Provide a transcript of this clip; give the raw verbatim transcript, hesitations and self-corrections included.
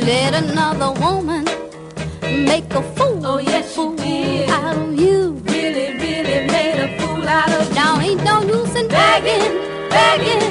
let another woman make a fool, oh yes, fool did. out of you. Really, really made a fool out of you. Now ain't no use in begging, begging.